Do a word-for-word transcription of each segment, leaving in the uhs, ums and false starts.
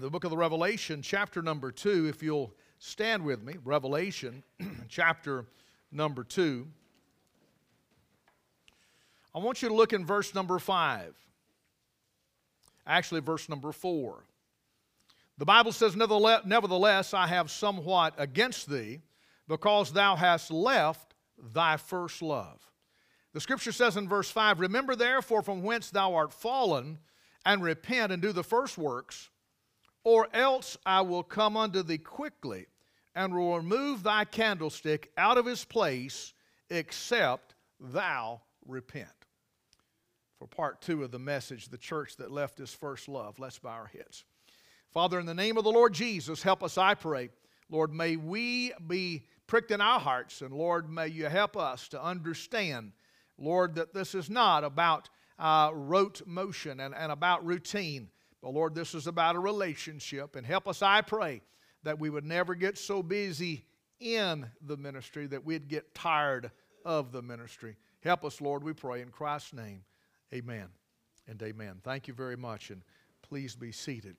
the book of the Revelation, chapter number two, if you'll stand with me. Revelation, chapter number two. I want you to look in verse number five. Actually, verse number four. The Bible says, "Nevertheless, I have somewhat against thee, because thou hast left thy first love." The Scripture says in verse five, "Remember therefore from whence thou art fallen, and repent and do the first works, or else I will come unto thee quickly, and will remove thy candlestick out of his place, except thou repent." For part two of the message, the church that left his first love. Let's bow our heads. Father, in the name of the Lord Jesus, help us, I pray. Lord, may we be pricked in our hearts, and Lord, may you help us to understand, Lord, that this is not about uh, rote motion and, and about routine, but Lord, this is about a relationship. And help us, I pray, that we would never get so busy in the ministry that we'd get tired of the ministry. Help us, Lord, we pray in Christ's name. Amen and amen. Thank you very much, and please be seated.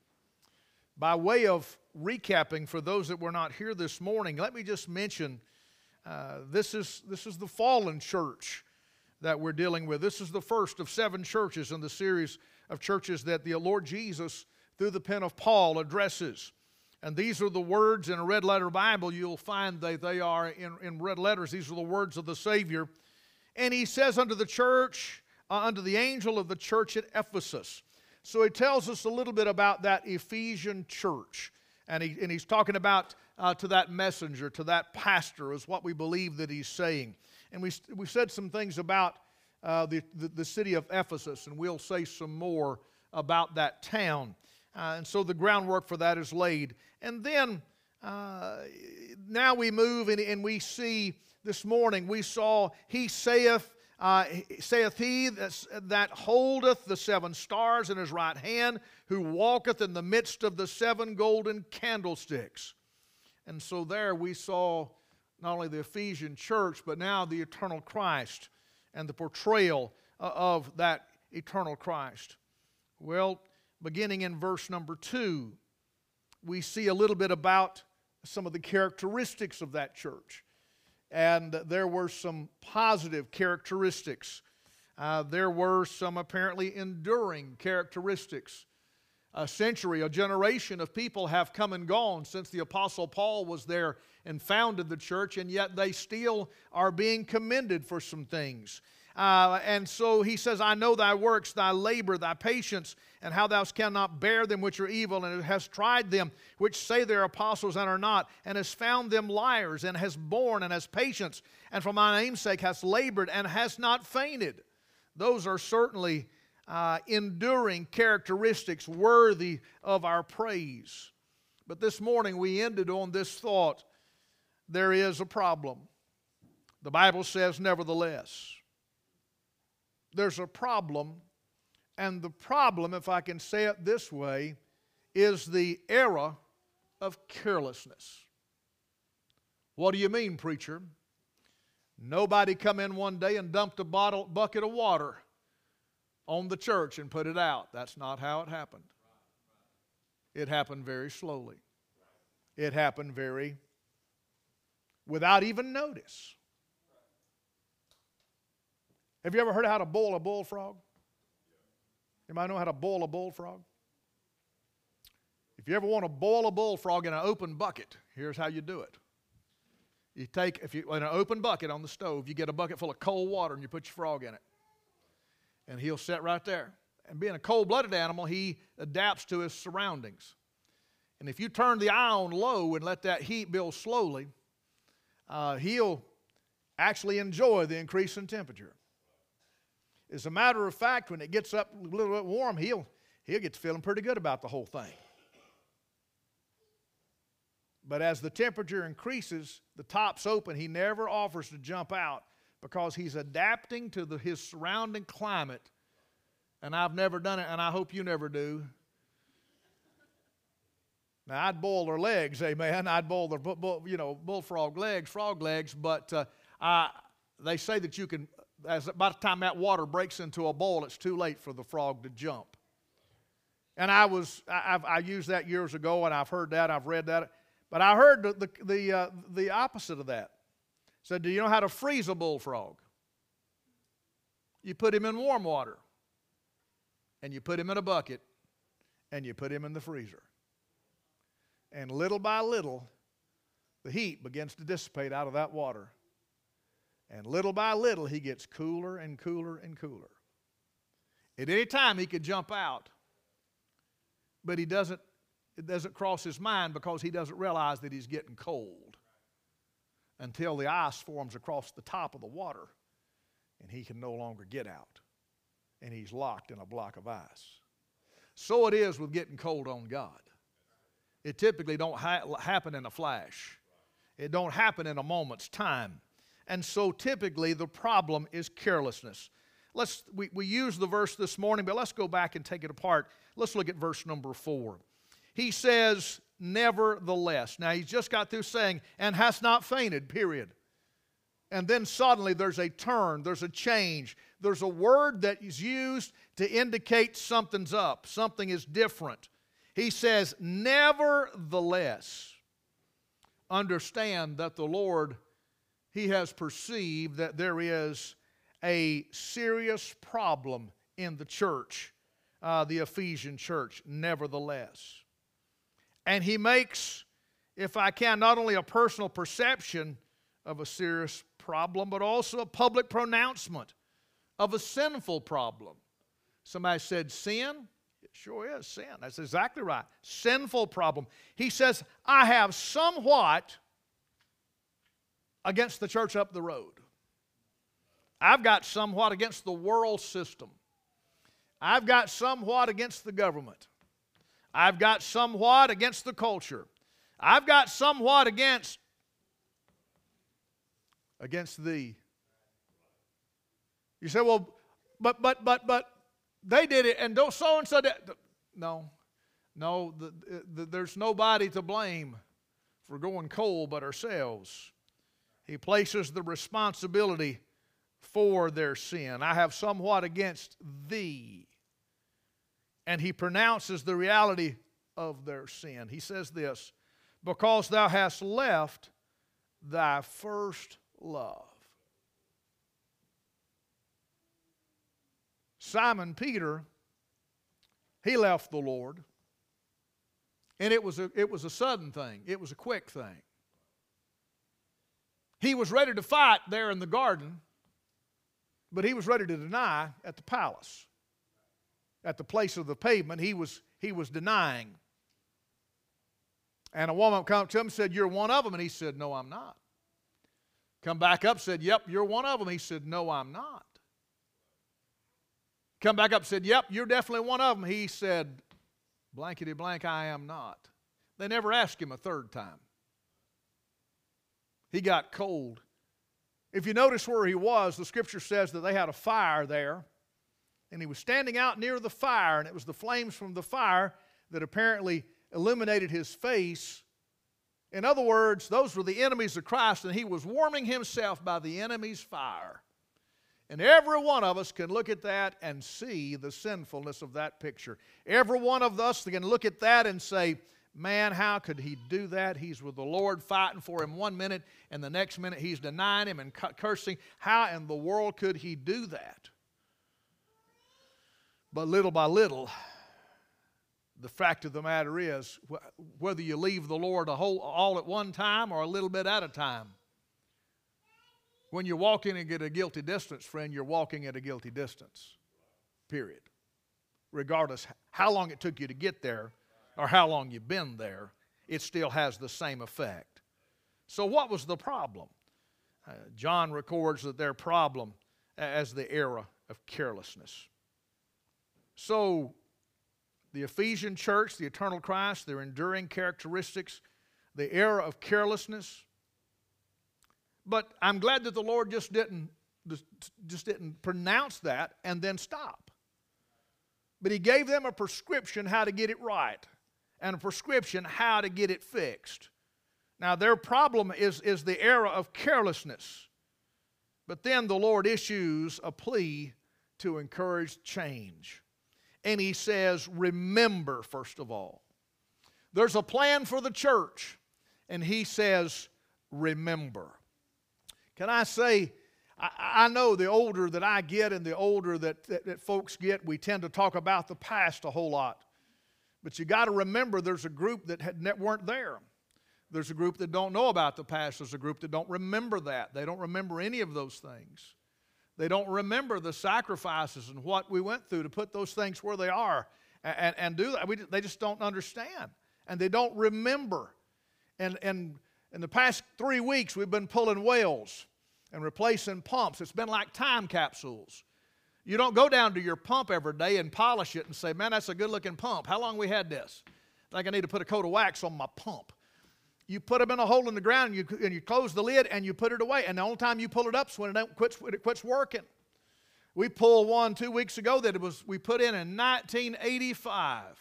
By way of recapping for those that were not here this morning, let me just mention uh, this is, this is the fallen church that we're dealing with. This is the first of seven churches in the series of churches that the Lord Jesus, through the pen of Paul, addresses. And these are the words in a red letter Bible. You'll find that they are in, in red letters. These are the words of the Savior. And he says unto the church, uh, unto the angel of the church at Ephesus. So he tells us a little bit about that Ephesian church. And, he, and he's talking about uh, to that messenger, to that pastor, is what we believe that he's saying. And we, we said some things about uh, the, the, the city of Ephesus, and we'll say some more about that town. Uh, and so the groundwork for that is laid. And then uh, now we move and, and we see this morning, we saw, he saith, Uh, saith he that, that holdeth the seven stars in his right hand, who walketh in the midst of the seven golden candlesticks. And so there we saw not only the Ephesian church, but now the eternal Christ and the portrayal of that eternal Christ. Well, beginning in verse number two, we see a little bit about some of the characteristics of that church. And there were some positive characteristics. Uh, there were some apparently enduring characteristics. A century, a generation of people have come and gone since the Apostle Paul was there and founded the church, and yet they still are being commended for some things. Uh, and so he says, "I know thy works, thy labor, thy patience, and how thou cannot bear them which are evil, and hast tried them which say they are apostles and are not, and hast found them liars, and hast borne, and hast patience, and for my name's sake hast labored, and hast not fainted." Those are certainly uh, enduring characteristics worthy of our praise. But this morning we ended on this thought: there is a problem. The Bible says, nevertheless. There's a problem, and the problem, if I can say it this way, is the era of carelessness. What do you mean, preacher? Nobody come in one day and dumped a bottle, bucket of water on the church and put it out. That's not how it happened. It happened very slowly. It happened very, without even notice. Have you ever heard how to boil a bullfrog? Anybody know how to boil a bullfrog? If you ever want to boil a bullfrog in an open bucket, here's how you do it. You take, if you in an open bucket on the stove, you get a bucket full of cold water and you put your frog in it. And he'll sit right there. And being a cold-blooded animal, he adapts to his surroundings. And if you turn the eye on low and let that heat build slowly, uh, he'll actually enjoy the increase in temperature. As a matter of fact, when it gets up a little bit warm, he'll, he'll get to feeling pretty good about the whole thing. But as the temperature increases, the top's open, he never offers to jump out because he's adapting to the, his surrounding climate. And I've never done it, and I hope you never do. Now, I'd boil their legs, amen. I'd boil their, you know, bullfrog legs, frog legs, but uh, I, they say that you can... As by the time that water breaks into a boil, it's too late for the frog to jump. And I was, I, I've, I used that years ago, and I've heard that, I've read that. But I heard the, the, the, uh, the opposite of that. Said, do you know how to freeze a bullfrog? You put him in warm water, and you put him in a bucket, and you put him in the freezer. And little by little, the heat begins to dissipate out of that water. And little by little, he gets cooler and cooler and cooler. At any time, he could jump out. But he doesn't, it doesn't cross his mind because he doesn't realize that he's getting cold until the ice forms across the top of the water and he can no longer get out. And he's locked in a block of ice. So it is with getting cold on God. It typically don't ha- happen in a flash. It don't happen in a moment's time. And so typically the problem is carelessness. Let's, we, we use the verse this morning, but let's go back and take it apart. Let's look at verse number four. He says, nevertheless. Now he's just got through saying, and has not fainted, period. And then suddenly there's a turn, there's a change. There's a word that is used to indicate something's up, something is different. He says, nevertheless, understand that the Lord, He has perceived that there is a serious problem in the church, uh, the Ephesian church, nevertheless. And He makes, if I can, not only a personal perception of a serious problem, but also a public pronouncement of a sinful problem. Somebody said sin? It sure is sin. That's exactly right. Sinful problem. He says, I have somewhat against the church up the road. I've got somewhat against the world system. I've got somewhat against the government. I've got somewhat against the culture. I've got somewhat against against thee. You say, well, but but but but they did it, and don't so and so did. No, no. The, the, there's nobody to blame for going cold but ourselves. He places the responsibility for their sin. I have somewhat against thee. And he pronounces the reality of their sin. He says this, because thou hast left thy first love. Simon Peter, he left the Lord. And it was a, it was a sudden thing. It was a quick thing. He was ready to fight there in the garden, but he was ready to deny at the palace. At the place of the pavement, he was, he was denying. And a woman come to him and said, you're one of them. And he said, no, I'm not. Come back up, said, yep, you're one of them. He said, no, I'm not. Come back up, said, yep, you're definitely one of them. He said, blankety blank, I am not. They never asked him a third time. He got cold. If you notice where he was, the scripture says that they had a fire there. And he was standing out near the fire, and it was the flames from the fire that apparently illuminated his face. In other words, those were the enemies of Christ, and he was warming himself by the enemy's fire. And every one of us can look at that and see the sinfulness of that picture. Every one of us can look at that and say, man, how could he do that? He's with the Lord fighting for him one minute, and the next minute he's denying him and cursing. How in the world could he do that? But little by little, the fact of the matter is, whether you leave the Lord a whole, all at one time or a little bit at a time, when you're walking at a guilty distance, friend, you're walking at a guilty distance, period. Regardless how long it took you to get there or how long you've been there, it still has the same effect. So what was the problem? Uh, John records that their problem as the era of carelessness. So, the Ephesian church, the eternal Christ, their enduring characteristics, the era of carelessness. But I'm glad that the Lord just didn't, just didn't pronounce that and then stop. But He gave them a prescription how to get it right and a prescription how to get it fixed. Now, their problem is, is the era of carelessness. But then the Lord issues a plea to encourage change. and he says, remember, first of all. There's a plan for the church, and he says, remember. Can I say, I, I know the older that I get and the older that, that, that folks get, we tend to talk about the past a whole lot. But you got to remember there's a group that had, that weren't there. There's a group that don't know about the past. There's a group that don't remember that. They don't remember any of those things. They don't remember the sacrifices and what we went through to put those things where they are and, and, and do that. We, they just don't understand. And they don't remember. And, and in the past three weeks, we've been pulling wells and replacing pumps. It's been like time capsules. You don't go down to your pump every day and polish it and say, man, that's a good-looking pump. How long we had this? I think I need to put a coat of wax on my pump. You put them in a hole in the ground, and you, and you close the lid, and you put it away. And the only time you pull it up is when it, don't quits, when it quits working. We pulled one two weeks ago that it was we put in in nineteen eighty-five.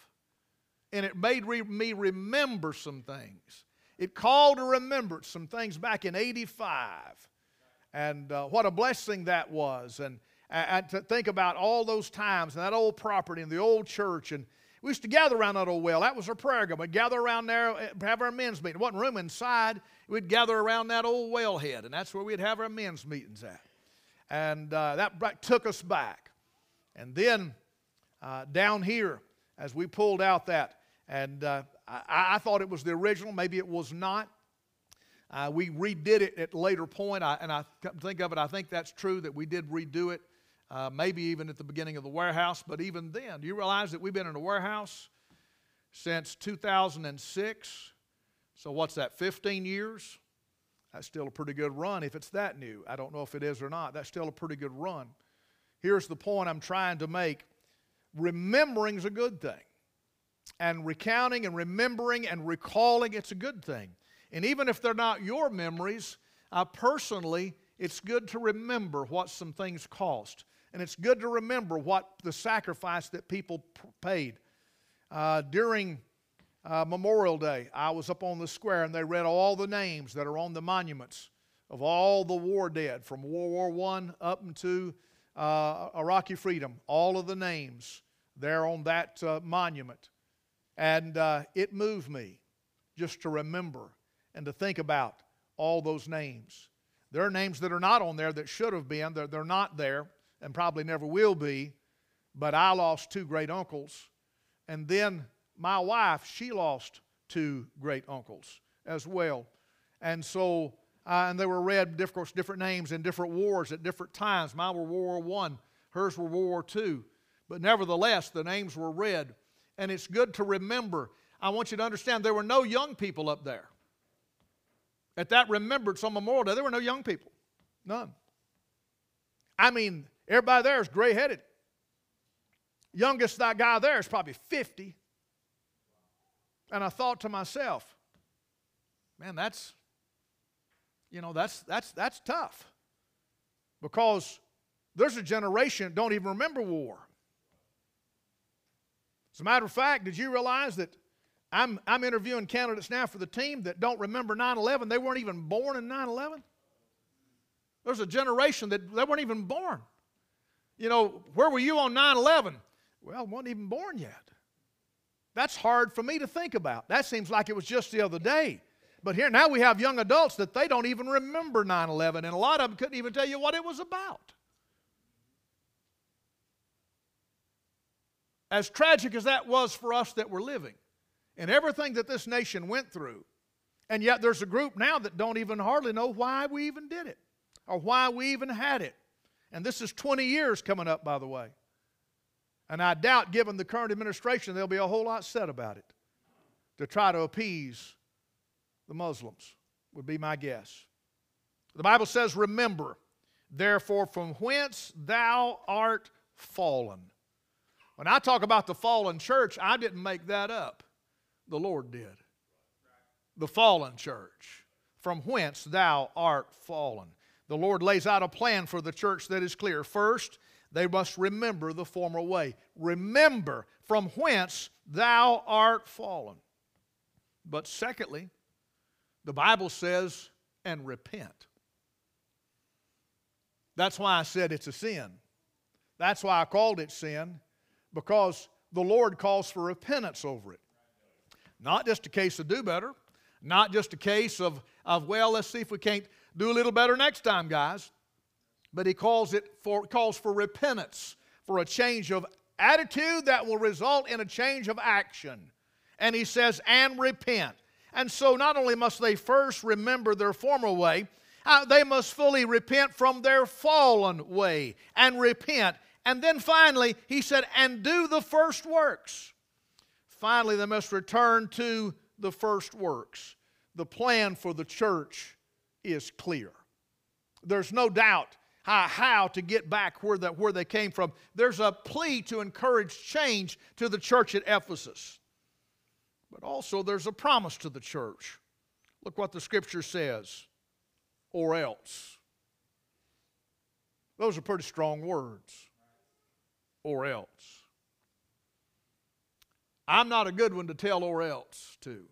And it made re, me remember some things. It called to remembrance some things back in eighty-five. And uh, what a blessing that was. And, and to think about all those times and that old property and the old church. And we used to gather around that old well. That was our prayer group. We'd gather around there, have our men's meeting. There wasn't room inside. We'd gather around that old wellhead, and that's where we'd have our men's meetings at. And uh, that took us back. And then uh, down here, as we pulled out that, and uh, I, I thought it was the original. Maybe it was not. Uh, we redid it at a later point, I, and I think of it, I think that's true that we did redo it. Uh, maybe even at the beginning of the warehouse, but even then, do you realize that we've been in a warehouse since two thousand six? So what's that, fifteen years? That's still a pretty good run if it's that new. I don't know if it is or not. That's still a pretty good run. Here's the point I'm trying to make. Remembering is a good thing. And recounting and remembering and recalling, it's a good thing. And even if they're not your memories, uh, personally, it's good to remember what some things cost. And it's good to remember what the sacrifice that people paid. Uh, during uh, Memorial Day, I was up on the square and they read all the names that are on the monuments of all the war dead from World War One up into uh, Iraqi freedom. All of the names there on that uh, monument. And uh, it moved me just to remember and to think about all those names. There are names that are not on there that should have been. They're, they're not there. And probably never will be, but I lost two great uncles. And then my wife, she lost two great uncles as well. And so, uh, and they were read, of course, different names in different wars at different times. Mine were World War One, hers were World War Two. But nevertheless, the names were read. And it's good to remember. I want you to understand there were no young people up there. At that remembrance on Memorial Day, there were no young people. None. I mean, everybody there is gray-headed. Youngest that guy there is probably fifty. And I thought to myself, man, that's, you know, that's, that's, that's tough. Because there's a generation that don't even remember war. As a matter of fact, did you realize that I'm, I'm interviewing candidates now for the team that don't remember nine eleven? They weren't even born in nine eleven. There's a generation that they weren't even born. You know, where were you on nine eleven? Well, I wasn't even born yet. That's hard for me to think about. That seems like it was just the other day. But here now we have young adults that they don't even remember nine eleven, and a lot of them couldn't even tell you what it was about. As tragic as that was for us that were living, and everything that this nation went through, and yet there's a group now that don't even hardly know why we even did it, or why we even had it. And this is twenty years coming up, by the way. And I doubt, given the current administration, there'll be a whole lot said about it to try to appease the Muslims, would be my guess. The Bible says, remember, therefore, from whence thou art fallen. When I talk about the fallen church, I didn't make that up. The Lord did. The fallen church, from whence thou art fallen. The Lord lays out a plan for the church that is clear. First, they must remember the former way. Remember from whence thou art fallen. But secondly, the Bible says, and repent. That's why I said it's a sin. That's why I called it sin. because the Lord calls for repentance over it. Not just a case of do better, not just a case of, of well, let's see if we can't do a little better next time, guys. But he calls it for calls for repentance, for a change of attitude that will result in a change of action. And he says, and repent. And so not only must they first remember their former way, uh, they must fully repent from their fallen way and repent. And then finally, he said, and do the first works. Finally, they must return to the first works. The plan for the church is clear. There's no doubt how, how to get back where, the, where they came from. There's a plea to encourage change to the church at Ephesus. But also there's a promise to the church. Look what the Scripture says, or else. Those are pretty strong words, or else. I'm not a good one to tell or else to.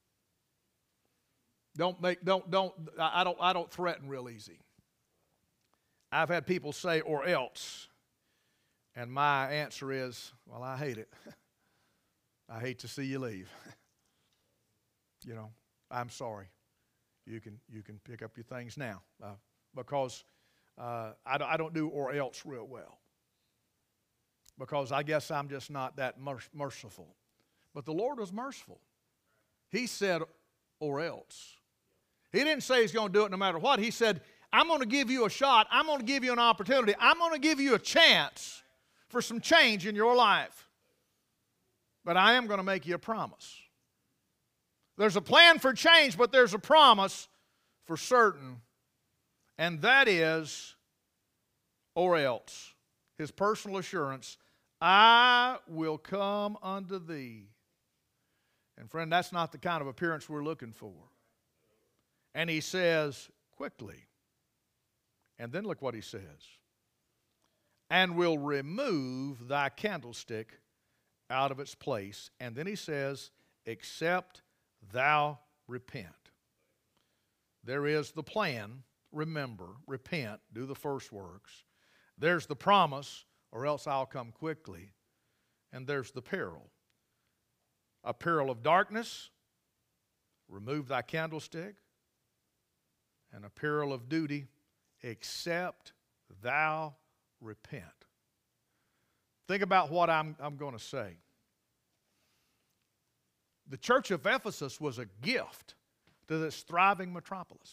Don't make, don't, don't, I don't, I don't threaten real easy. I've had people say, or else, and my answer is, well, I hate it. I hate to see you leave. You know, I'm sorry. You can, you can pick up your things now, uh, because uh, I, I don't do or else real well, because I guess I'm just not that merciful. But the Lord was merciful. He said, or else. He didn't say he's going to do it no matter what. He said, I'm going to give you a shot. I'm going to give you an opportunity. I'm going to give you a chance for some change in your life. But I am going to make you a promise. There's a plan for change, but there's a promise for certain. And that is, or else. His personal assurance, I will come unto thee. And friend, that's not the kind of appearance we're looking for. And he says, quickly. And then look what he says. And will remove thy candlestick out of its place. And then he says, except thou repent. There is the plan, remember, repent, do the first works. There's the promise, or else I'll come quickly. And there's the peril. A peril of darkness, remove thy candlestick. And a peril of duty, except thou repent. Think about what I'm, I'm going to say. The church of Ephesus was a gift to this thriving metropolis.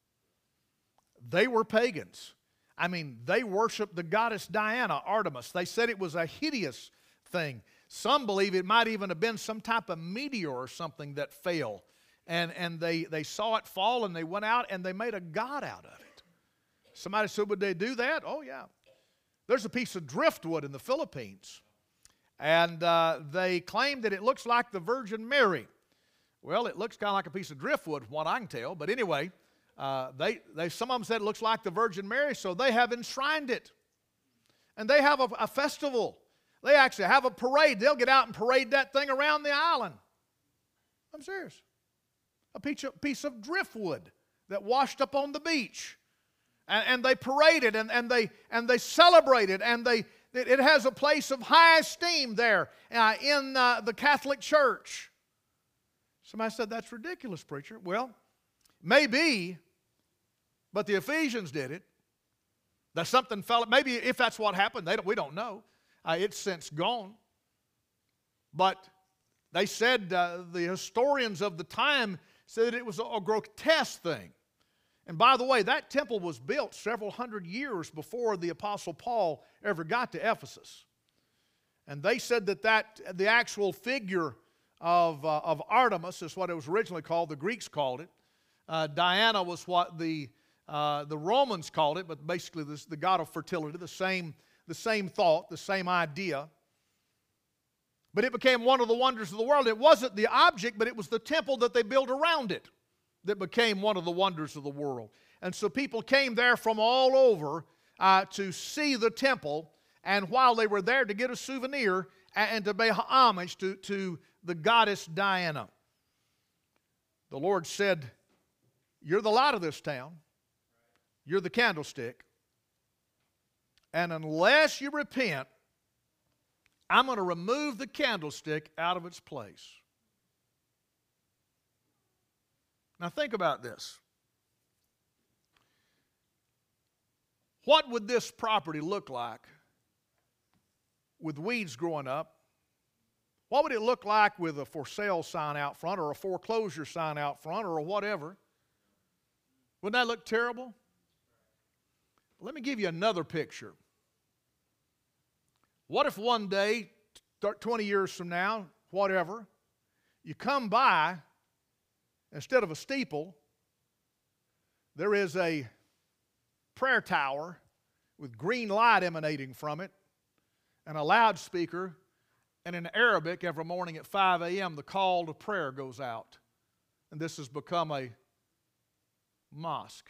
They were pagans. I mean, they worshiped the goddess Diana, Artemis. They said it was a hideous thing. Some believe it might even have been some type of meteor or something that fell. And, and they, they saw it fall, and they went out and they made a god out of it. Somebody said, would they do that? Oh, yeah. There's a piece of driftwood in the Philippines. And uh, they claim that it looks like the Virgin Mary. Well, it looks kind of like a piece of driftwood, from what I can tell. But anyway, uh, they, they, some of them said it looks like the Virgin Mary, so they have enshrined it. And they have a, a festival. They actually have a parade. They'll get out and parade that thing around the island. I'm serious. A piece of, piece of driftwood that washed up on the beach. And, and they paraded and, and, they, and they celebrated. And they, it, it has a place of high esteem there uh, in uh, the Catholic Church. Somebody said, that's ridiculous, preacher. Well, maybe, but the Ephesians did it. That something fell, maybe if that's what happened, they don't, we don't know. Uh, it's since gone. But they said, uh, the historians of the time said that it was a, a grotesque thing. And by the way, that temple was built several hundred years before the Apostle Paul ever got to Ephesus. And they said that, that the actual figure of, uh, of Artemis is what it was originally called. The Greeks called it. Uh, Diana was what the, uh, the Romans called it, but basically this, the god of fertility, the same, the same thought, the same idea. But it became one of the wonders of the world. It wasn't the object, but it was the temple that they built around it that became one of the wonders of the world. And so people came there from all over uh, to see the temple, and while they were there to get a souvenir and to pay homage to, to the goddess Diana. The Lord said, you're the light of this town. You're the candlestick. And unless you repent, I'm going to remove the candlestick out of its place. Now think about this. What would this property look like with weeds growing up? What would it look like with a for sale sign out front or a foreclosure sign out front or whatever? Wouldn't that look terrible? Let me give you another picture. What if one day, twenty years from now, whatever, you come by, instead of a steeple, there is a prayer tower with green light emanating from it and a loudspeaker, and in Arabic every morning at five a.m. the call to prayer goes out. And this has become a mosque.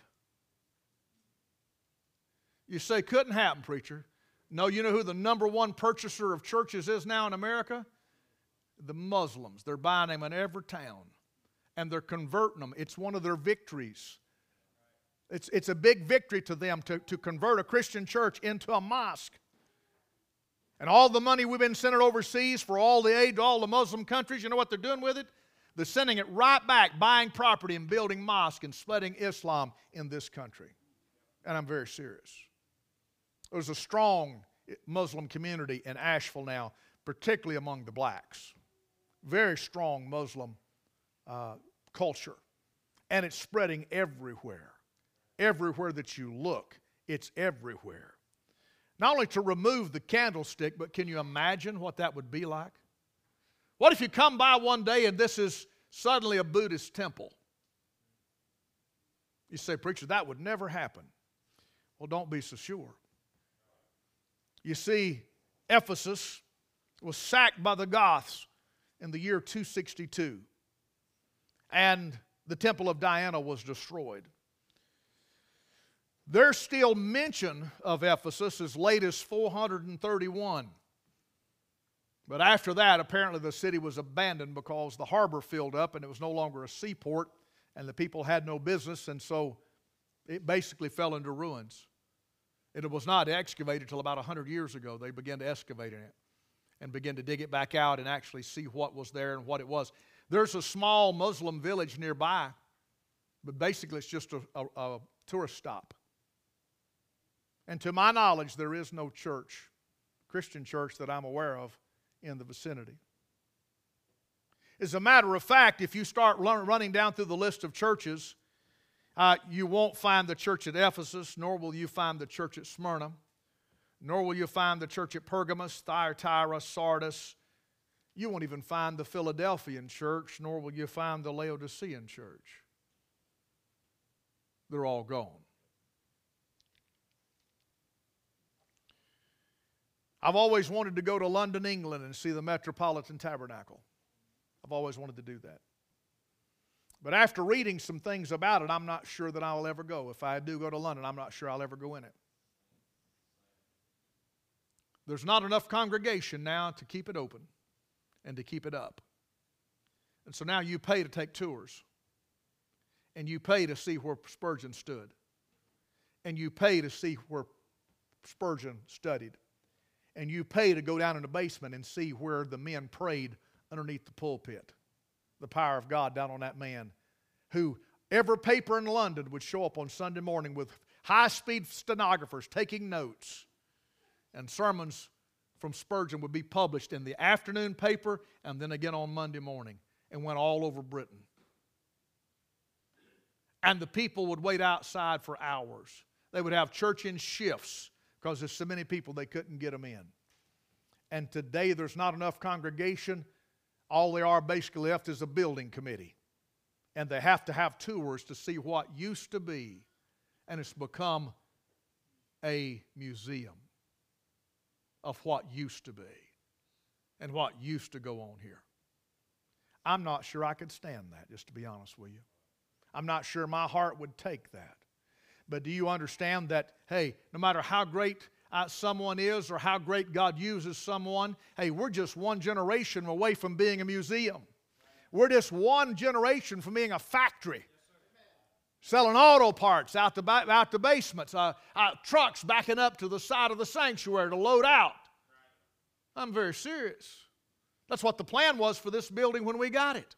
You say, couldn't happen, preacher. No, you know who the number one purchaser of churches is now in America? The Muslims. They're buying them in every town. And they're converting them. It's one of their victories. It's, it's a big victory to them to, to convert a Christian church into a mosque. And all the money we've been sending overseas for all the aid to all the Muslim countries, you know what they're doing with it? They're sending it right back, buying property and building mosques and spreading Islam in this country. And I'm very serious. There's a strong Muslim community in Asheville now, particularly among the blacks. Very strong Muslim uh, culture. And it's spreading everywhere. Everywhere that you look, it's everywhere. Not only to remove the candlestick, but can you imagine what that would be like? What if you come by one day and this is suddenly a Buddhist temple? You say, preacher, that would never happen. Well, don't be so sure. You see, Ephesus was sacked by the Goths in the year two sixty-two. And the temple of Diana was destroyed. There's still mention of Ephesus as late as four hundred thirty-one. But after that, apparently the city was abandoned because the harbor filled up and it was no longer a seaport and the people had no business, and so it basically fell into ruins. It was not excavated until about one hundred years ago. They began to excavate in it and began to dig it back out and actually see what was there and what it was. There's a small Muslim village nearby, but basically it's just a, a, a tourist stop. And to my knowledge, there is no church, Christian church, that I'm aware of in the vicinity. As a matter of fact, if you start running down through the list of churches, uh, you won't find the church at Ephesus, nor will you find the church at Smyrna, nor will you find the church at Pergamos, Thyatira, Sardis. You won't even find the Philadelphian church, nor will you find the Laodicean church. They're all gone. I've always wanted to go to London, England and see the Metropolitan Tabernacle. I've always wanted to do that. But after reading some things about it, I'm not sure that I'll ever go. If I do go to London, I'm not sure I'll ever go in it. There's not enough congregation now to keep it open and to keep it up. And so now you pay to take tours. And you pay to see where Spurgeon stood. And you pay to see where Spurgeon studied. And you pay to go down in the basement and see where the men prayed underneath the pulpit. The power of God down on that man, who every paper in London would show up on Sunday morning with high-speed stenographers taking notes. And sermons from Spurgeon would be published in the afternoon paper and then again on Monday morning, and went all over Britain. And the people would wait outside for hours. They would have church in shifts because there's so many people they couldn't get them in. And today there's not enough congregation. All they are basically left is a building committee. And they have to have tours to see what used to be. And it's become a museum of what used to be and what used to go on here. I'm not sure I could stand that, just to be honest with you. I'm not sure my heart would take that. But do you understand that, hey, no matter how great uh, someone is or how great God uses someone, hey, we're just one generation away from being a museum. We're just one generation from being a factory. Selling auto parts out the, ba- out the basements, uh, uh, trucks backing up to the side of the sanctuary to load out. I'm very serious. That's what the plan was for this building when we got it.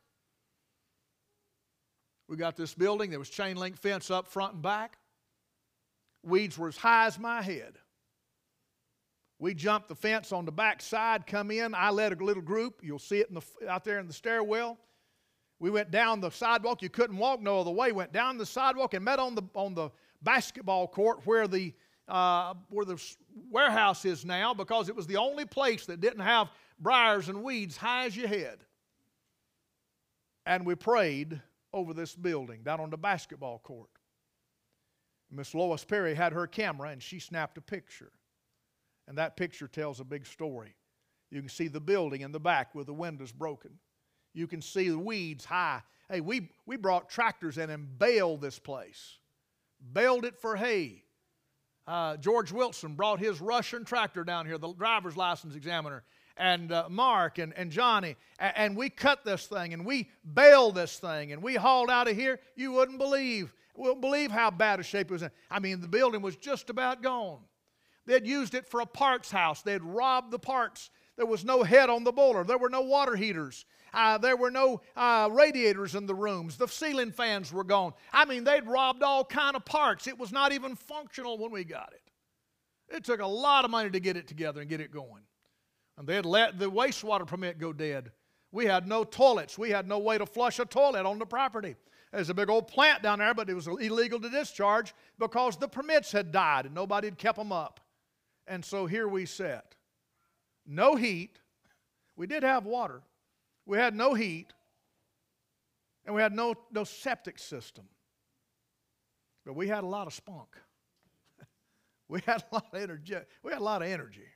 We got this building. There was chain link fence up front and back. Weeds were as high as my head. We jumped the fence on the back side, come in. I led a little group. You'll see it in the, out there in the stairwell. We went down the sidewalk. You couldn't walk no other way. Went down the sidewalk and met on the, on the basketball court where the, uh, where the warehouse is now, because it was the only place that didn't have briars and weeds high as your head. And we prayed over this building down on the basketball court. Miss Lois Perry had her camera and she snapped a picture. And that picture tells a big story. You can see the building in the back with the windows broken. You can see the weeds high. Hey, we, we brought tractors in and baled this place. Baled it for hay. Uh, George Wilson brought his Russian tractor down here, the driver's license examiner, and uh, Mark and, and Johnny, and, and we cut this thing, and we baled this thing, and we hauled out of here. You wouldn't believe, wouldn't believe how bad a shape it was in. I mean, the building was just about gone. They'd used it for a parts house. They'd robbed the parts. There was no head on the boiler. There were no water heaters. Uh, there were no uh, radiators in the rooms. The ceiling fans were gone. I mean, they'd robbed all kind of parts. It was not even functional when we got it. It took a lot of money to get it together and get it going. And they had let the wastewater permit go dead. We had no toilets. We had no way to flush a toilet on the property. There's a big old plant down there, but it was illegal to discharge because the permits had died and nobody had kept them up. And so here we sat. No heat. We did have water. We had no heat. And we had no, no septic system. But we had a lot of spunk. We had a lot of energy. We had a lot of energy.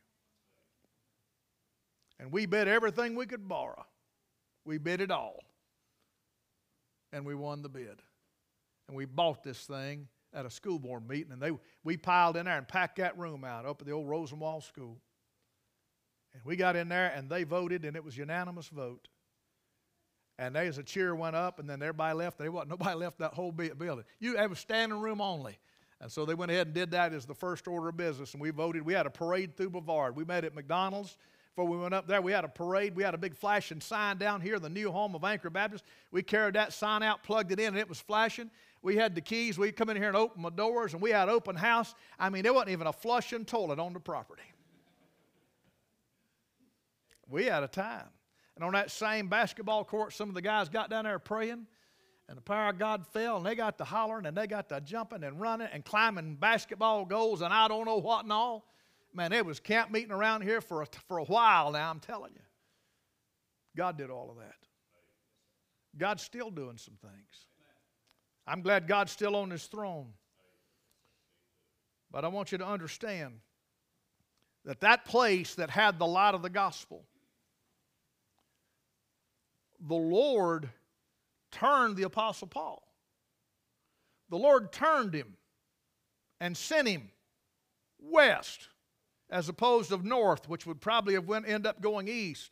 And we bid everything we could borrow. We bid it all. And we won the bid. And we bought this thing at a school board meeting, and they we piled in there and packed that room out up at the old Rosenwald School. And we got in there, and they voted, and it was unanimous vote. And there was a cheer went up, and then everybody left. There wasn't nobody left that whole building. You have a standing room only. And so they went ahead and did that as the first order of business, and we voted. We had a parade through Brevard. We met at McDonald's. Before we went up there, we had a parade. We had a big flashing sign down here, the new home of Anchor Baptist. We carried that sign out, plugged it in, and it was flashing. We had the keys. We'd come in here and open the doors, and we had open house. I mean, there wasn't even a flushing toilet on the property. We had a time. And on that same basketball court, some of the guys got down there praying, and the power of God fell, and they got to hollering, and they got to jumping and running and climbing basketball goals, and I don't know what and all. Man, it was camp meeting around here for a, for a while now, I'm telling you. God did all of that. God's still doing some things. I'm glad God's still on His throne. But I want you to understand that that place that had the light of the gospel, the Lord turned the Apostle Paul. The Lord turned him and sent him west, as opposed to north, which would probably have went, end up going east.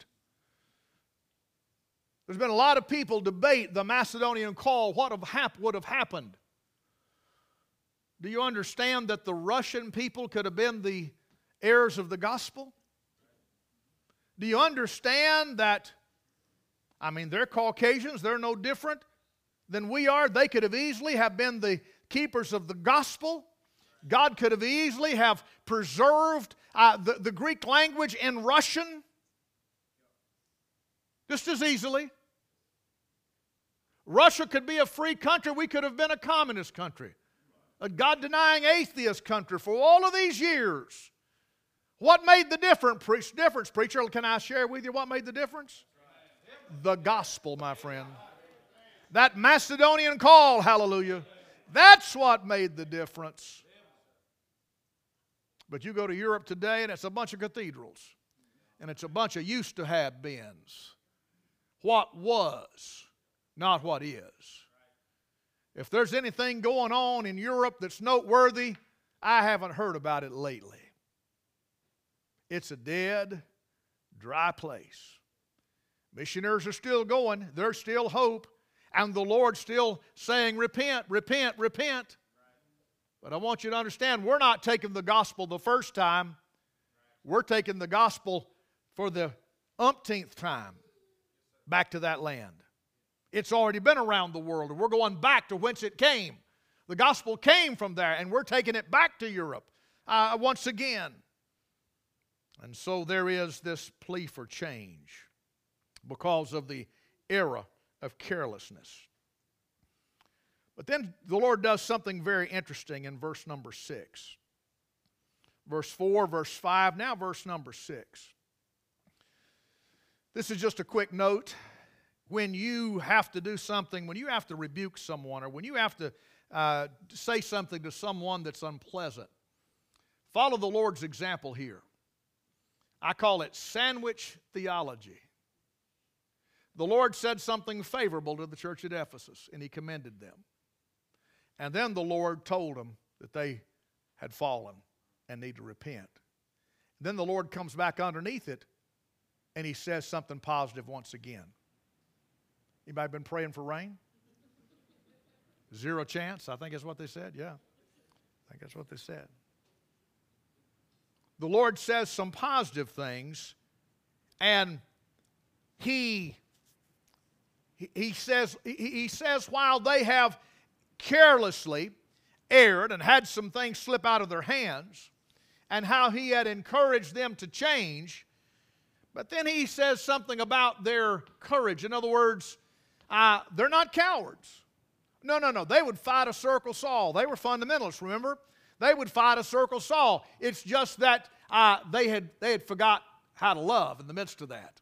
There's been a lot of people debate the Macedonian call, what have hap- would have happened. Do you understand that the Russian people could have been the heirs of the gospel? Do you understand that, I mean, they're Caucasians, they're no different than we are. They could have easily have been the keepers of the gospel. God could have easily have preserved uh, the, the Greek language in Russian just as easily. Russia could be a free country. We could have been a communist country, a God-denying atheist country for all of these years. What made the difference, difference, preacher? Can I share with you what made the difference? The gospel, my friend. That Macedonian call, hallelujah. That's what made the difference. But you go to Europe today, and it's a bunch of cathedrals. And it's a bunch of used to have beens. What was, not what is. If there's anything going on in Europe that's noteworthy, I haven't heard about it lately. It's a dead, dry place. Missionaries are still going. There's still hope. And the Lord's still saying, repent, repent, repent. But I want you to understand, we're not taking the gospel the first time. We're taking the gospel for the umpteenth time back to that land. It's already been around the world, and we're going back to whence it came. The gospel came from there, and we're taking it back to Europe uh, once again. And so there is this plea for change because of the era of carelessness. But then the Lord does something very interesting in verse number six. Verse four, verse five, now verse number six. This is just a quick note. When you have to do something, when you have to rebuke someone, or when you have to uh, say something to someone that's unpleasant, follow the Lord's example here. I call it sandwich theology. The Lord said something favorable to the church at Ephesus, and He commended them. And then the Lord told them that they had fallen and need to repent. Then the Lord comes back underneath it, and He says something positive once again. Anybody been praying for rain? Zero chance, I think that's what they said. Yeah, I think that's what they said. The Lord says some positive things, and He, he, he, says, he, he says while they have carelessly erred and had some things slip out of their hands, and how He had encouraged them to change, but then He says something about their courage. In other words, uh, they're not cowards. No, no, no. They would fight a Circle Saul. They were fundamentalists, remember? They would fight a Circle Saul. It's just that uh, they had, they had forgot how to love in the midst of that.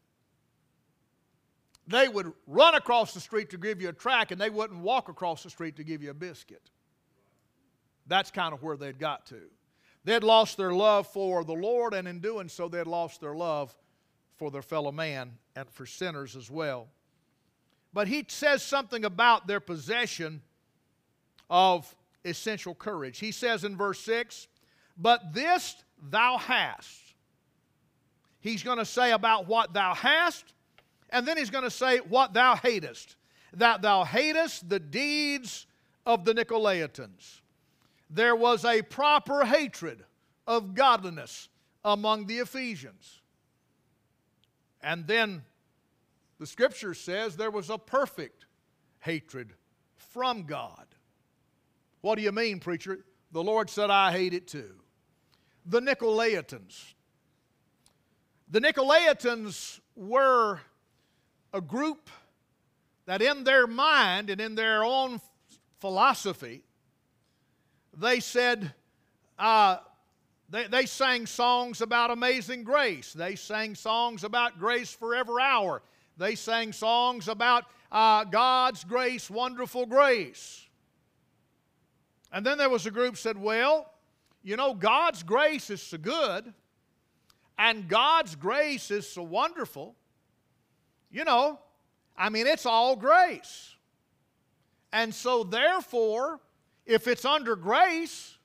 They would run across the street to give you a tract, and they wouldn't walk across the street to give you a biscuit. That's kind of where they'd got to. They'd lost their love for the Lord, and in doing so, they'd lost their love for their fellow man and for sinners as well. But He says something about their possession of essential courage. He says in verse six, "But this thou hast." He's going to say about what thou hast, and then He's going to say what thou hatest. That thou hatest the deeds of the Nicolaitans. There was a proper hatred of godliness among the Ephesians. And then the Scripture says there was a perfect hatred from God. What do you mean, preacher? The Lord said, I hate it too. The Nicolaitans. The Nicolaitans were a group that in their mind and in their own philosophy, they said, uh, they, they sang songs about amazing grace. They sang songs about grace forever hour. They sang songs about uh, God's grace, wonderful grace. And then there was a group that said, well, you know, God's grace is so good, and God's grace is so wonderful. You know, I mean, it's all grace. And so therefore, if it's under grace,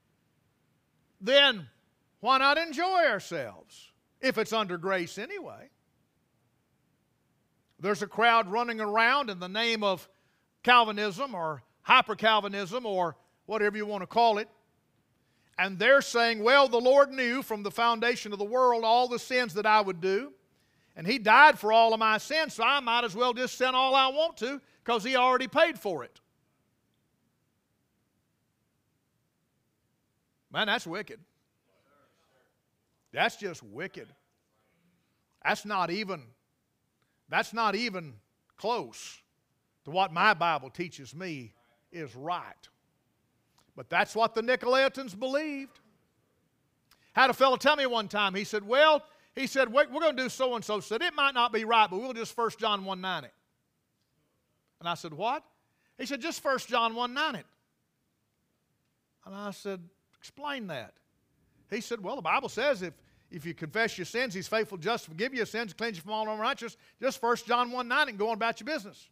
then why not enjoy ourselves? If it's under grace anyway. There's a crowd running around in the name of Calvinism or hyper-Calvinism or whatever you want to call it. And they're saying, well, the Lord knew from the foundation of the world all the sins that I would do. And He died for all of my sins, so I might as well just sin all I want to because He already paid for it. Man, that's wicked. That's just wicked. That's not even, that's not even close to what my Bible teaches me is right. But that's what the Nicolaitans believed. Had a fellow tell me one time, he said, well, he said, we're going to do so-and-so. Said, it might not be right, but we'll just First John one nine it. And I said, what? He said, just First John one nine it. And I said, explain that. He said, well, the Bible says if, if you confess your sins, He's faithful just to forgive you your sins, cleanse you from all unrighteousness. Just First John one nine and go on about your business.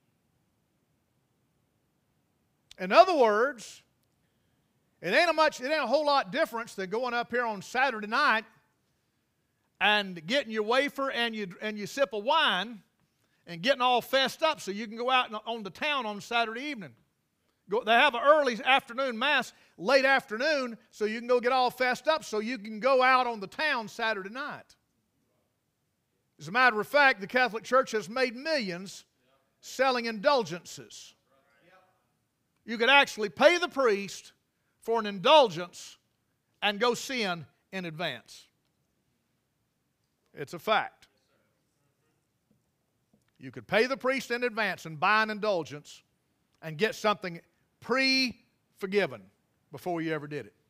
In other words, it ain't a much, it ain't a whole lot difference than going up here on Saturday night and getting your wafer and you and you sip of wine and getting all fessed up so you can go out on the town on Saturday evening. Go, they have an early afternoon mass, late afternoon, so you can go get all fessed up so you can go out on the town Saturday night. As a matter of fact, the Catholic Church has made millions selling indulgences. You could actually pay the priest for an indulgence and go sin in advance. It's a fact. You could pay the priest in advance and buy an indulgence and get something pre-forgiven before you ever did it.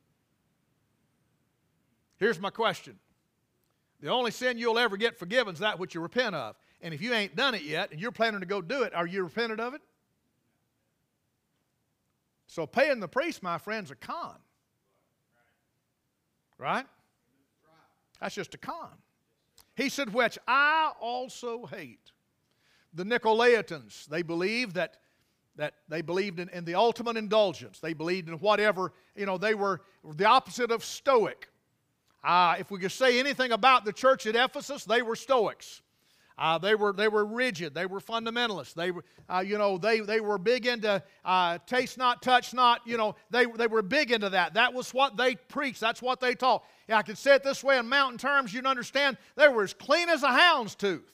Here's my question. The only sin you'll ever get forgiven is that which you repent of. And if you ain't done it yet and you're planning to go do it, are you repented of it? So paying the priest, my friends, a con. Right? That's just a con. He said, which I also hate. The Nicolaitans, they believed that, that they believed in, in the ultimate indulgence. They believed in whatever, you know, they were the opposite of Stoic. Uh, if we could say anything about the church at Ephesus, they were Stoics. Uh, they were they were rigid. They were fundamentalists. They were uh, you know they they were big into uh, taste not, touch not. You know they they were big into that. That was what they preached. That's what they taught. Yeah, I could say it this way in mountain terms. You'd understand. They were as clean as a hound's tooth.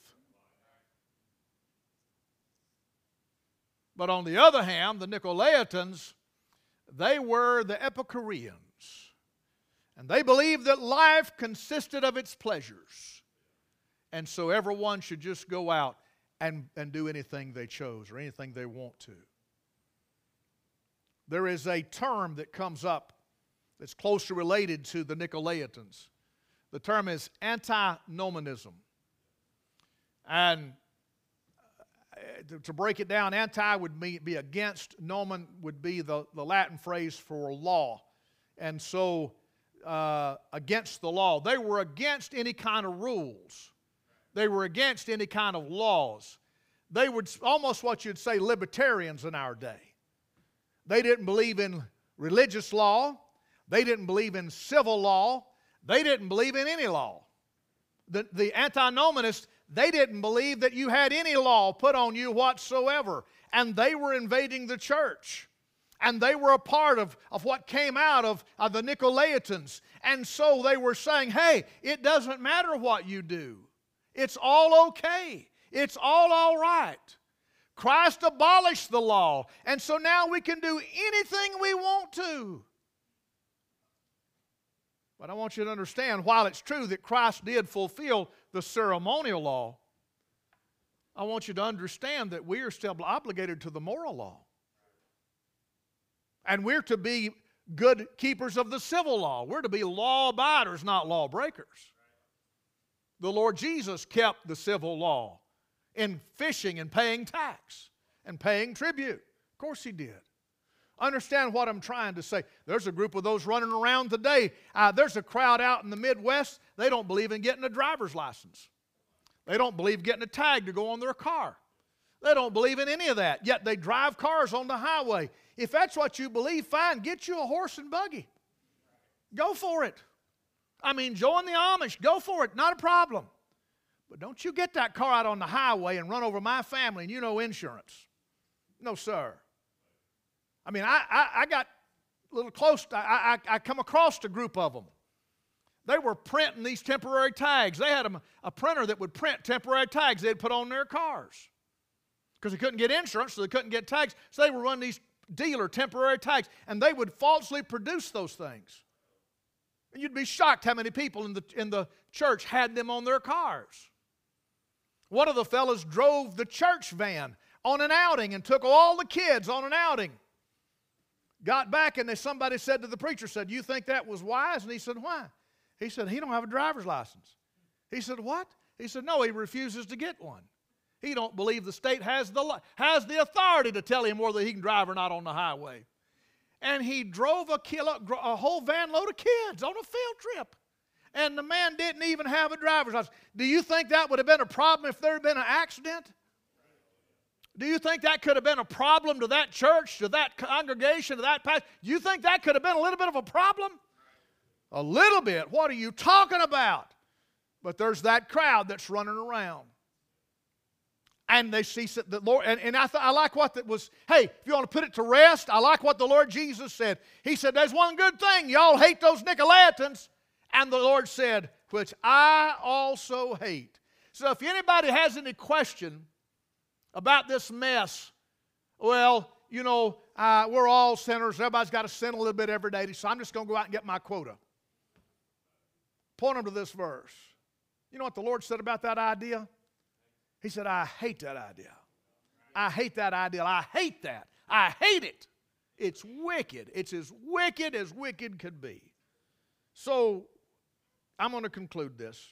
But on the other hand, the Nicolaitans, they were the Epicureans. And they believed that life consisted of its pleasures. And so everyone should just go out and, and do anything they chose or anything they want to. There is a term that comes up that's closely related to the Nicolaitans. The term is antinomianism. And to break it down, anti would be against, nomen would be the, the Latin phrase for law. And so, uh, against the law. They were against any kind of rules. They were against any kind of laws. They were almost what you'd say libertarians in our day. They didn't believe in religious law. They didn't believe in civil law. They didn't believe in any law. The, the antinomianists, they didn't believe that you had any law put on you whatsoever. And they were invading the church. And they were a part of, of what came out of, of the Nicolaitans. And so they were saying, hey, it doesn't matter what you do. It's all okay. It's all all right. Christ abolished the law. And so now we can do anything we want to. But I want you to understand, while it's true that Christ did fulfill the ceremonial law, I want you to understand that we are still obligated to the moral law. And we're to be good keepers of the civil law. We're to be law abiders, not law breakers. The Lord Jesus kept the civil law in fishing and paying tax and paying tribute. Of course He did. Understand what I'm trying to say. There's a group of those running around today. Uh, there's a crowd out in the Midwest. They don't believe in getting a driver's license. They don't believe getting a tag to go on their car. They don't believe in any of that. Yet they drive cars on the highway. If that's what you believe, fine. Get you a horse and buggy. Go for it. I mean, join the Amish. Go for it. Not a problem. But don't you get that car out on the highway and run over my family and you know insurance. No, sir. I mean, I, I, I got a little close. To, I, I, I come across a group of them. They were printing these temporary tags. They had a, a printer that would print temporary tags they'd put on their cars. Because they couldn't get insurance, so they couldn't get tags. So they would run these dealer temporary tags, and they would falsely produce those things. And you'd be shocked how many people in the, in the church had them on their cars. One of the fellows drove the church van on an outing and took all the kids on an outing. Got back and somebody said to the preacher, said, you think that was wise? And he said, why? He said, he don't have a driver's license. He said, what? He said, no, he refuses to get one. He don't believe the state has the, has the authority to tell him whether he can drive or not on the highway. And he drove a, kilo, a whole van load of kids on a field trip. And the man didn't even have a driver's license. Do you think that would have been a problem if there had been an accident? Do you think that could have been a problem to that church, to that congregation, to that pastor? Do you think that could have been a little bit of a problem? A little bit. What are you talking about? But there's that crowd that's running around. And they see the Lord, and, and I, th- I like what that was, hey, if you want to put it to rest, I like what the Lord Jesus said. He said, there's one good thing. Y'all hate those Nicolaitans. And the Lord said, which I also hate. So if anybody has any question about this mess, well, you know, uh, we're all sinners. Everybody's got to sin a little bit every day, so I'm just going to go out and get my quota. Point them to this verse. You know what the Lord said about that idea? He said, I hate that idea. I hate that idea. I hate that. I hate it. It's wicked. It's as wicked as wicked could be. So, I'm going to conclude this.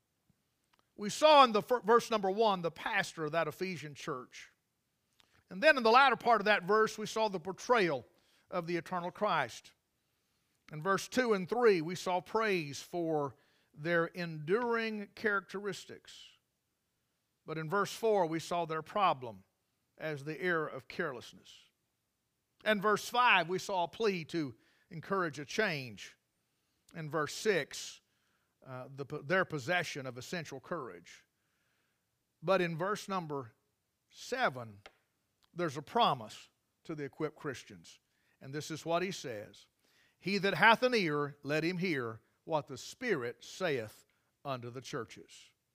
We saw in the verse number one the pastor of that Ephesian church. And then in the latter part of that verse, we saw the portrayal of the eternal Christ. In verse two and three, we saw praise for their enduring characteristics. But in verse four, we saw their problem as the error of carelessness. In verse five, we saw a plea to encourage a change. In verse six, uh, the, their possession of essential courage. But in verse number seven, there's a promise to the equipped Christians. And this is what he says. He that hath an ear, let him hear what the Spirit saith unto the churches.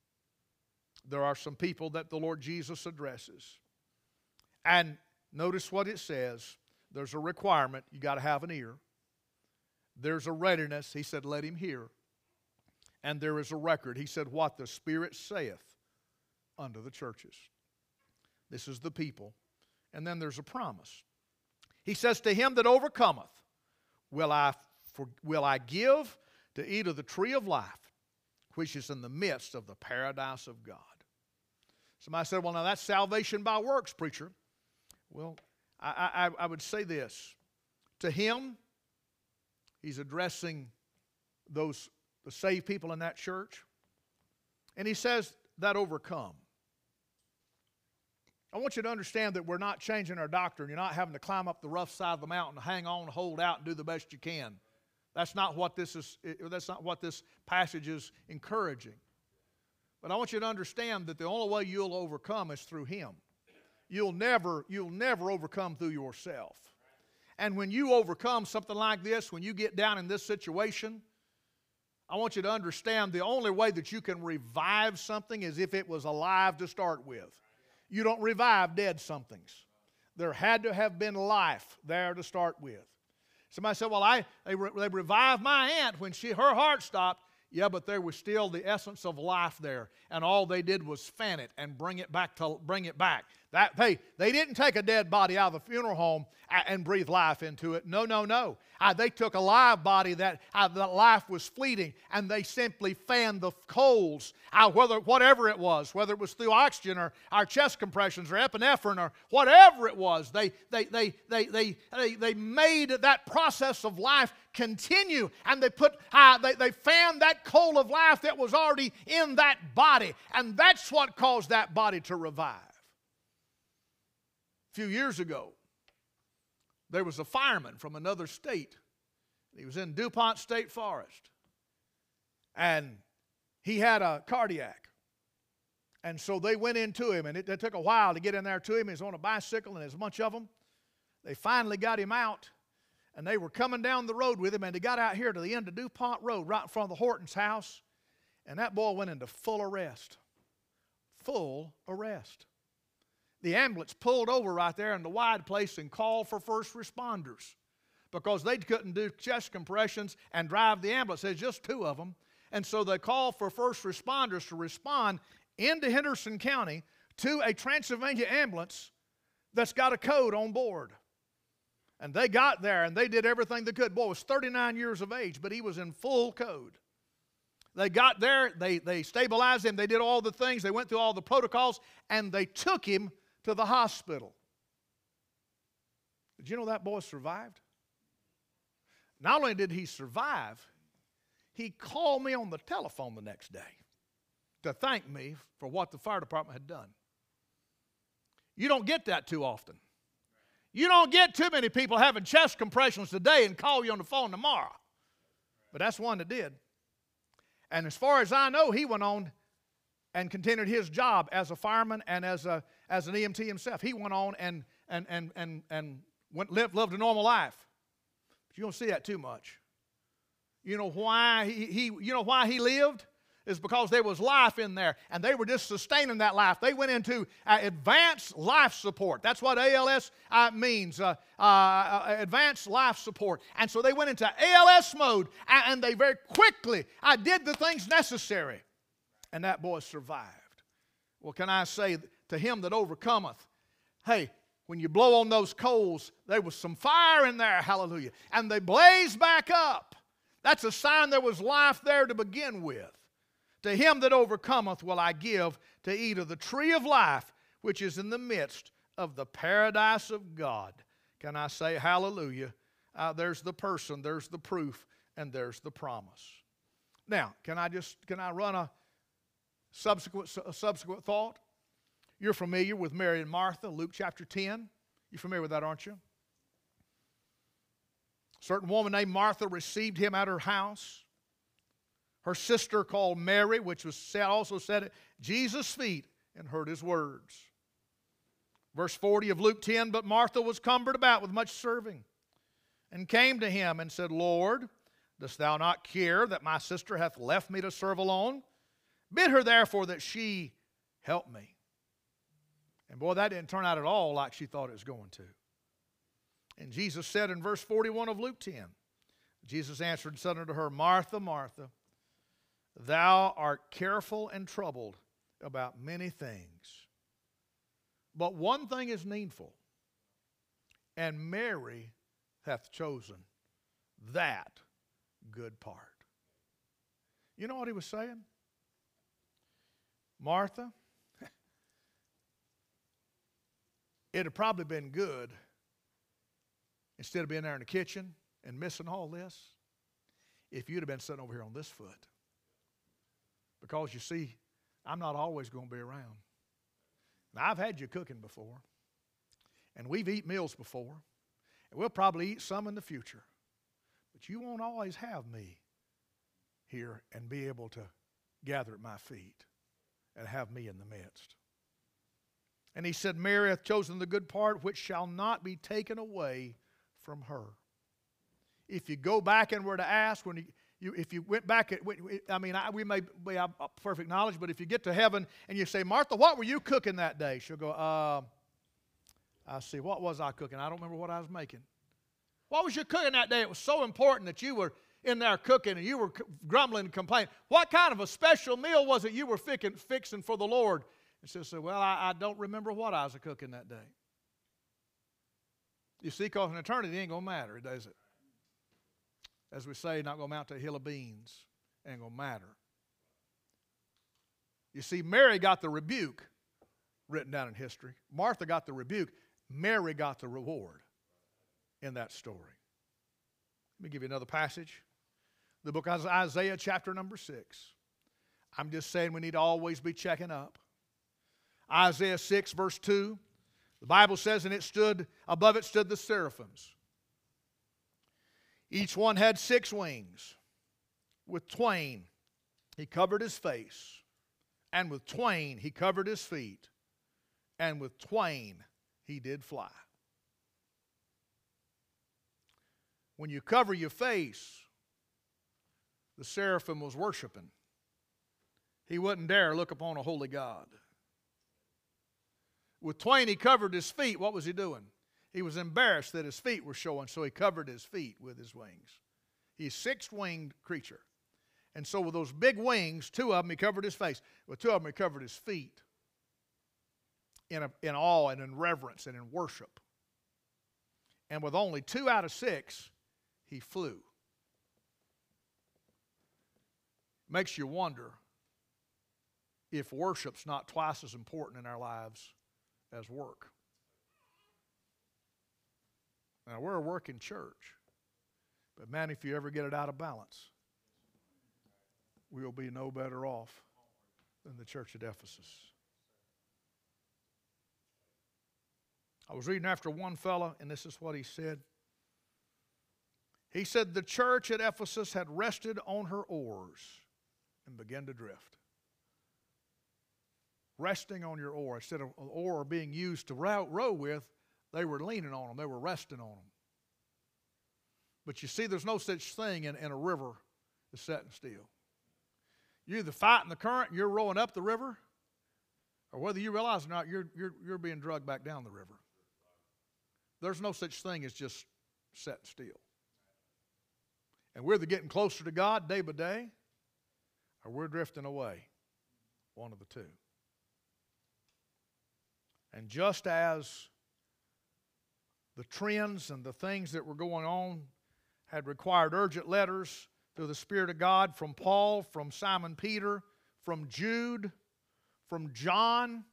There are some people that the Lord Jesus addresses. And notice what it says. There's a requirement. You got to have an ear. There's a readiness. He said, let him hear. And there is a record. He said, what the Spirit saith unto the churches. This is the people. And then there's a promise. He says, to him that overcometh, will I, for, will I give to eat of the tree of life, which is in the midst of the paradise of God. Somebody said, well, now that's salvation by works, preacher. Well, I, I, I would say this. To him, he's addressing those the saved people in that church. And he says that overcome. I want you to understand that we're not changing our doctrine. You're not having to climb up the rough side of the mountain, hang on, hold out, and do the best you can. That's not what this is. That's not what this passage is encouraging. But I want you to understand that the only way you'll overcome is through him. You'll never, you'll never overcome through yourself. And when you overcome something like this, when you get down in this situation, I want you to understand the only way that you can revive something is if it was alive to start with. You don't revive dead somethings. There had to have been life there to start with. Somebody said, well, I they, re, they revived my aunt when she her heart stopped. Yeah, but there was still the essence of life there. And all they did was fan it and bring it back to bring it back. That, hey, they didn't take a dead body out of the funeral home and breathe life into it. No, no, no. Uh, they took a live body that, uh, that life was fleeting, and they simply fanned the coals, uh, whether whatever it was, whether it was through oxygen or our chest compressions or epinephrine or whatever it was. They, they, they, they, they, they, they made that process of life continue, and they put uh, they, they fanned that coal of life that was already in that body, and that's what caused that body to revive. A few years ago, there was a fireman from another state. He was in DuPont State Forest. And he had a cardiac. And so they went into him, and it, it took a while to get in there to him. He was on a bicycle, and there's a bunch of them. They finally got him out, and they were coming down the road with him, and they got out here to the end of DuPont Road, right in front of the Horton's house, and that boy went into full arrest. Full arrest. The ambulance pulled over right there in the wide place and called for first responders because they couldn't do chest compressions and drive the ambulance. There's just two of them. And so they called for first responders to respond into Henderson County to a Transylvania ambulance that's got a code on board. And they got there and they did everything they could. Boy was thirty-nine years of age, but he was in full code. They got there, they, they stabilized him, they did all the things, they went through all the protocols, and they took him to the hospital. Did you know that boy survived? Not only did he survive, he called me on the telephone the next day to thank me for what the fire department had done. You don't get that too often. You don't get too many people having chest compressions today and call you on the phone tomorrow. But that's one that did. And as far as I know, he went on and continued his job as a fireman and as a as an E M T himself. He went on and and and and and went lived lived a normal life. But you don't see that too much. You know why he, he you know why he lived? is because there was life in there, and they were just sustaining that life. They went into uh, advanced life support. That's what A L S uh, means, uh, uh, advanced life support. And so they went into A L S mode, and, and they very quickly uh, did the things necessary. And that boy survived. Well, can I say to him that overcometh, hey, when you blow on those coals, there was some fire in there, hallelujah, and they blazed back up. That's a sign there was life there to begin with. To him that overcometh will I give to eat of the tree of life, which is in the midst of the paradise of God. Can I say hallelujah? Uh, there's the person, there's the proof, and there's the promise. Now, can I just, can I run a subsequent, a subsequent thought? You're familiar with Mary and Martha, Luke chapter ten. You're familiar with that, aren't you? A certain woman named Martha received him at her house. Her sister called Mary, which was also sat at Jesus' feet and heard his words. Verse forty of Luke ten, but Martha was cumbered about with much serving, and came to him and said, Lord, dost thou not care that my sister hath left me to serve alone? Bid her therefore that she help me. And boy, that didn't turn out at all like she thought it was going to. And Jesus said in verse forty-one of Luke ten, Jesus answered and said unto her, Martha, Martha, thou art careful and troubled about many things. But one thing is needful, and Mary hath chosen that good part. You know what he was saying? Martha, it'd have probably been good, instead of being there in the kitchen and missing all this, if you'd have been sitting over here on this foot. Because you see, I'm not always going to be around. Now, I've had you cooking before, and we've eaten meals before, and we'll probably eat some in the future. But you won't always have me here and be able to gather at my feet and have me in the midst. And he said, Mary hath chosen the good part, which shall not be taken away from her. If you go back and were to ask, when you, you if you went back, at, I mean, I, we may be have perfect knowledge, but if you get to heaven and you say, Martha, what were you cooking that day? She'll go, uh, I see, what was I cooking? I don't remember what I was making. What was you cooking that day? It was so important that you were in there cooking and you were grumbling and complaining. What kind of a special meal was it you were fixing for the Lord? And she said, well, I, I don't remember what I was cooking that day. You see, because in eternity, it ain't going to matter, does it? As we say, not going to amount to a hill of beans. Ain't going to matter. You see, Mary got the rebuke written down in history. Martha got the rebuke. Mary got the reward in that story. Let me give you another passage. The book of Isaiah, chapter number six. I'm just saying we need to always be checking up. Isaiah six, verse two. The Bible says, and it stood, above it stood the seraphims. Each one had six wings. With twain he covered his face, and with twain he covered his feet, and with twain he did fly. When you cover your face, the seraphim was worshiping. He wouldn't dare look upon a holy God. With twain he covered his feet. What was he doing? He was embarrassed that his feet were showing, so he covered his feet with his wings. He's a six-winged creature. And so with those big wings, two of them he covered his face. With two of them he covered his feet in, a, in awe and in reverence and in worship. And with only two out of six, he flew. Makes you wonder if worship's not twice as important in our lives as work. Now, we're a working church, but man, if you ever get it out of balance, we'll be no better off than the church at Ephesus. I was reading after one fellow, and this is what he said. He said, the church at Ephesus had rested on her oars and began to drift. Resting on your oar. Instead of an oar being used to row, row with, they were leaning on them. They were resting on them. But you see, there's no such thing in, in a river as sitting still. You're either fighting the current and you're rowing up the river, or whether you realize it or not, you're, you're, you're being drugged back down the river. There's no such thing as just sitting still. And we're either getting closer to God day by day, or we're drifting away. One of the two. And just as the trends and the things that were going on had required urgent letters through the Spirit of God from Paul, from Simon Peter, from Jude, from John,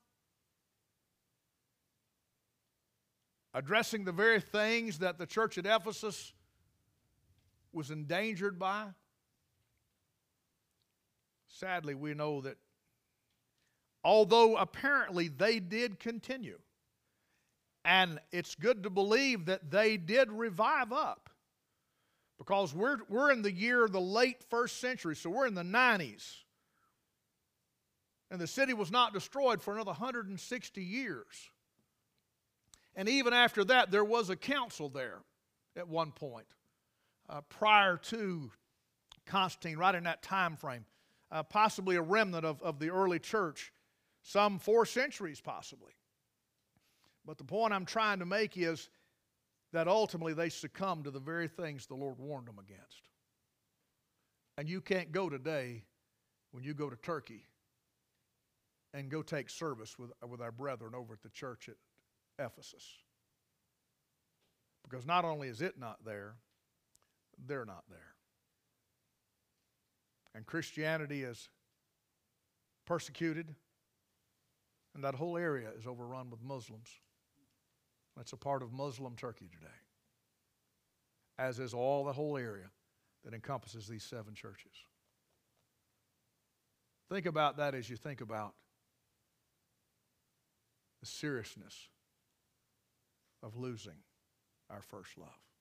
addressing the very things that the church at Ephesus was endangered by. Sadly, we know that although apparently they did continue, and it's good to believe that they did revive up, because we're, we're in the year of the late first century, so we're in the nineties. And the city was not destroyed for another one hundred sixty years. And even after that, there was a council there at one point, uh, prior to Constantine, right in that time frame. Uh, possibly a remnant of, of the early church, some four centuries possibly. But the point I'm trying to make is that ultimately they succumbed to the very things the Lord warned them against. And you can't go today when you go to Turkey and go take service with, with our brethren over at the church at Ephesus. Because not only is it not there, they're not there. And Christianity is persecuted, and that whole area is overrun with Muslims. That's a part of Muslim Turkey today, as is all the whole area that encompasses these seven churches. Think about that as you think about the seriousness of losing our first love.